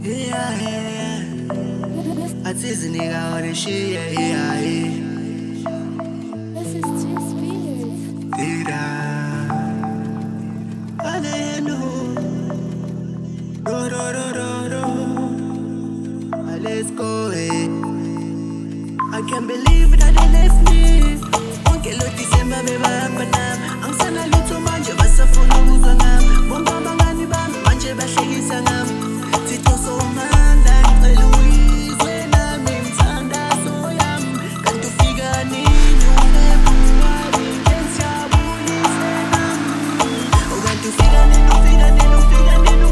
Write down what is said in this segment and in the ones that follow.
Yeah, yeah, yeah. I tease a nigga all this shit, yeah, yeah, yeah. This is too spears. Did I didn't know. Let's go, eh. I can't believe that they left me. Onke lo December bebahamba nami. Angisana lutho manje basafuna ukuzwa ngami. Bonke abangani bami manje bahlekisa ngami. Thixo somandla ngicela uyizwe nami mthandazo yami. Kanti ufika nini uFebruwari ngensijabulise nami. Oh kanti ufika nini uFebruwari.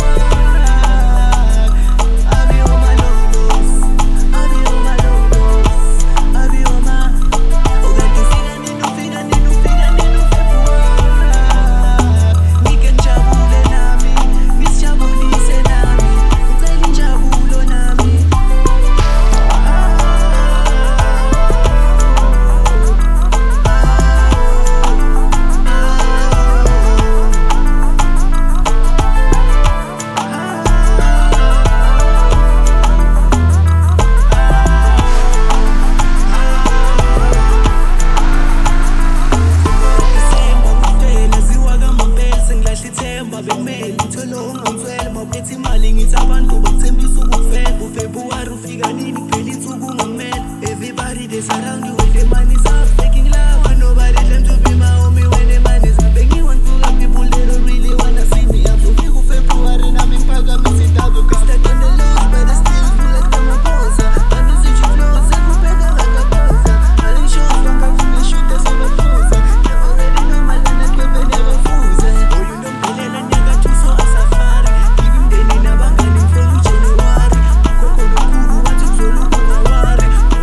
Everybody they surround you when the man is up, taking love, and nobody claim to be my homie when the man is up. Begging one to love people, they don't really wanna see me up. So we go February, I'm in Paga, me sit down, because that on the lows, but I still feel like I'm a boss. And this is your flow, so go better like a boss. All in shows, don't come to me, shoot us on the floors. You already know my land, I can't never fools. Oh, you don't believe that you got you so a safari. Give him the name, I'm going from January. Coco, no kuru, what you so look at worry.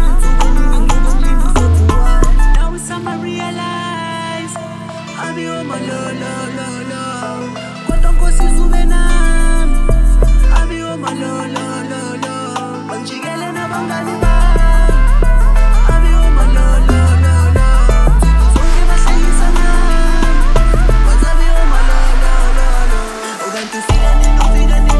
I'ma realize I'll be on my low. Kwata nkosi zube nami I'll be on my low. Bangijikele nabangani bami I'll be on my low. Zonke bahlekisa nami But I'll be on my low. Oh kanti ufika nini